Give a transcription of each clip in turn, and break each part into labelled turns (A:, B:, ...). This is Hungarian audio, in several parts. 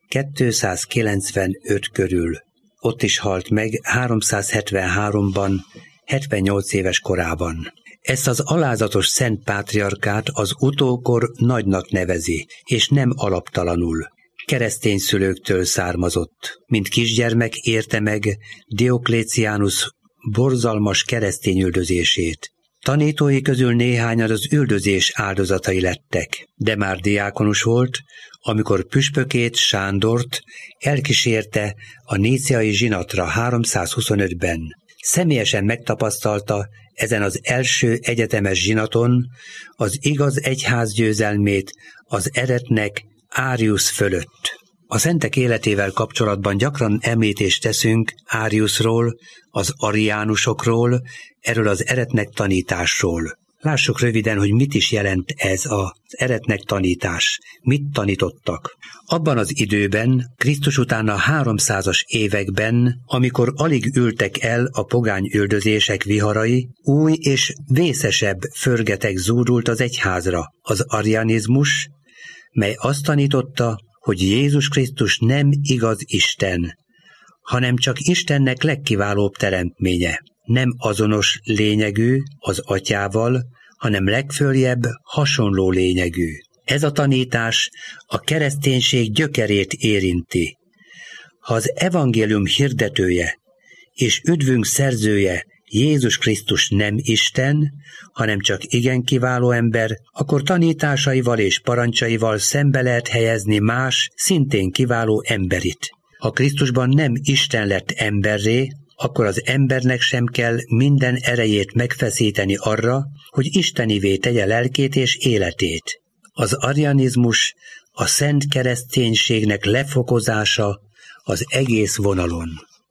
A: 295 körül. Ott is halt meg 373-ban, 78 éves korában. Ezt az alázatos szent pátriarkát az utókor nagynak nevezi, és nem alaptalanul. Keresztény szülőktől származott. Mint kisgyermek érte meg Diokléciánus borzalmas keresztény üldözését. Tanítói közül néhányan az üldözés áldozatai lettek, de már diákonus volt, amikor püspökét, Sándort elkísérte a níciai zsinatra 325-ben. Személyesen megtapasztalta ezen az első egyetemes zsinaton az igaz egyház győzelmét az eretnek Áriusz fölött. A szentek életével kapcsolatban gyakran említést teszünk Áriuszról, az ariánusokról, erről az eretnek tanításról. Lássuk röviden, hogy mit is jelent ez az eretnek tanítás. Mit tanítottak? Abban az időben, Krisztus után a 300-as években, amikor alig ültek el a pogány üldözések viharai, új és vészesebb förgeteg zúdult az egyházra. Az arianizmus, mely azt tanította, hogy Jézus Krisztus nem igaz Isten, hanem csak Istennek legkiválóbb teremtménye. Nem azonos lényegű az atyával, hanem legföljebb hasonló lényegű. Ez a tanítás a kereszténység gyökerét érinti. Ha az evangélium hirdetője és üdvünk szerzője Jézus Krisztus nem Isten, hanem csak igen kiváló ember, akkor tanításaival és parancsaival szembe lehet helyezni más, szintén kiváló emberit. Ha Krisztusban nem Isten lett emberré, akkor az embernek sem kell minden erejét megfeszíteni arra, hogy istenivé tegye lelkét és életét. Az arianizmus a szent kereszténységnek lefokozása az egész vonalon.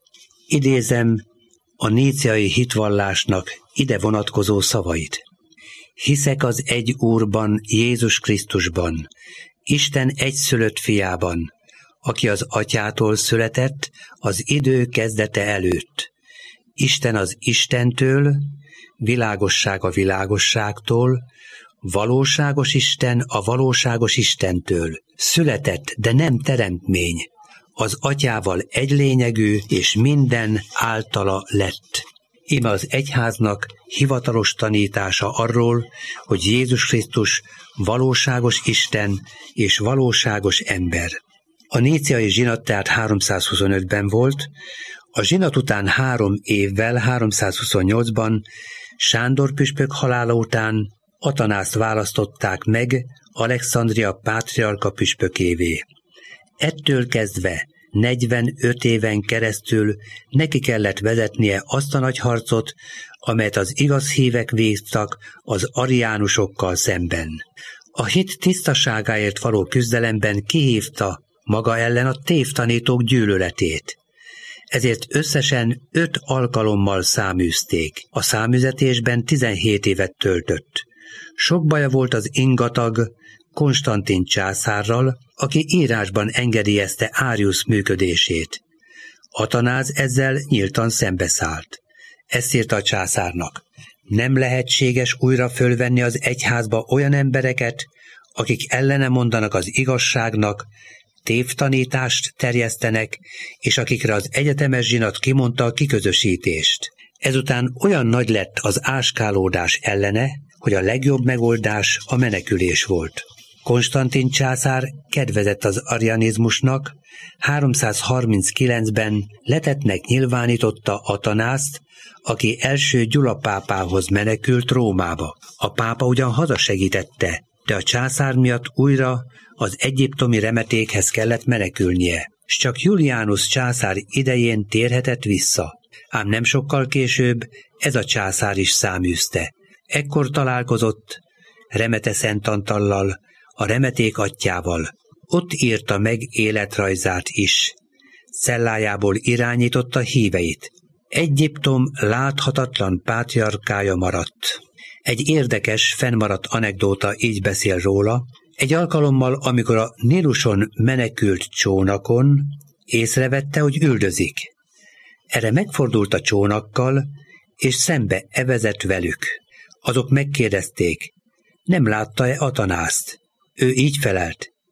A: Idézem a níciai hitvallásnak ide vonatkozó szavait. Hiszek az egy Úrban, Jézus Krisztusban, Isten egyszülött fiában, aki az atyától született az idő kezdete előtt. Isten az Istentől, világosság a világosságtól, valóságos Isten a valóságos Istentől. Született, de nem teremtmény. Az atyával egy lényegű, és minden általa lett. Íme az egyháznak hivatalos tanítása arról, hogy Jézus Krisztus valóságos Isten és valóságos ember. A níciai zsinat tehát 325-ben volt, a zsinat után 3 évvel, 328-ban Sándor püspök halála után Atanászt választották meg Alexandria pátriarka püspökévé. Ettől kezdve 45 éven keresztül neki kellett vezetnie azt a nagy harcot, amelyet az igaz hívek vívtak az ariánusokkal szemben. A hit tisztaságáért való küzdelemben kihívta maga ellen a tévtanítók gyűlöletét. Ezért összesen 5 alkalommal száműzték. A száműzetésben 17 évet töltött. Sok baja volt az ingatag Konstantin császárral, aki írásban engedélyezte Áriusz működését. Atanáz ezzel nyíltan szembeszállt. Ezt írta a császárnak: nem lehetséges újra fölvenni az egyházba olyan embereket, akik ellene mondanak az igazságnak, tévtanítást terjesztenek, és akikre az egyetemes zsinat kimondta a kiközösítést. Ezután olyan nagy lett az áskálódás ellene, hogy a legjobb megoldás a menekülés volt. Konstantin császár kedvezett az arianizmusnak, 339-ben letettnek nyilvánította Atanászt, aki első Gyula pápához menekült Rómába. A pápa ugyan hazasegítette, de a császár miatt újra az egyiptomi remetékhez kellett menekülnie, s csak Julianus császár idején térhetett vissza. Ám nem sokkal később ez a császár is száműzte. Ekkor találkozott Remete Szent Antallal, a remeték atyjával. Ott írta meg életrajzát is. Cellájából irányította híveit. Egyiptom láthatatlan pátriarkája maradt. Egy érdekes, fennmaradt anekdóta így beszél róla. Egy alkalommal, amikor a Níluson menekült csónakon, észrevette, hogy üldözik. Erre megfordult a csónakkal, és szembe evezett velük. Azok megkérdezték, nem látta-e Atanászt? Ő így felelt,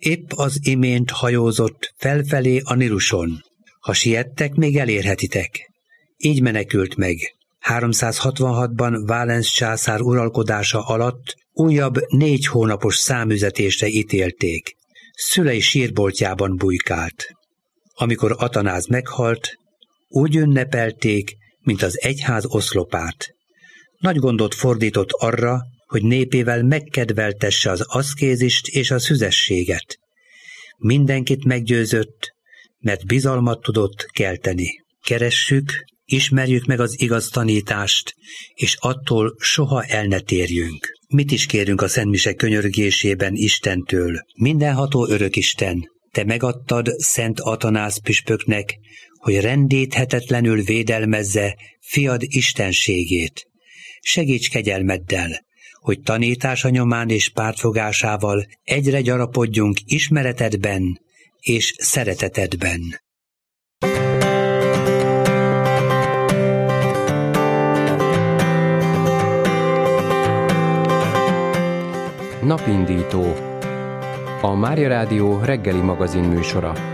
A: Épp az imént hajózott felfelé a Niluson. Ha siettek, még elérhetitek. Így menekült meg. 366-ban Valens császár uralkodása alatt újabb 4 hónapos számüzetésre ítélték. Szülei sírboltjában bujkált. Amikor Atanáz meghalt, úgy ünnepelték, mint az egyház oszlopát. Nagy gondot fordított arra, hogy népével megkedveltesse az aszkézist és a szüzességet. Mindenkit meggyőzött, mert bizalmat tudott kelteni. Keressük, ismerjük meg az igaz tanítást, és attól soha el ne térjünk. Mit is kérünk a szentmise könyörgésében Istentől? Mindenható örökisten, te megadtad Szent Atanáz püspöknek, hogy rendíthetetlenül védelmezze fiad istenségét. Segíts kegyelmeddel, hogy tanítása nyomán és pártfogásával egyre gyarapodjunk ismeretedben és szeretetedben.
B: Napindító. A Mária Rádió reggeli magazin műsora.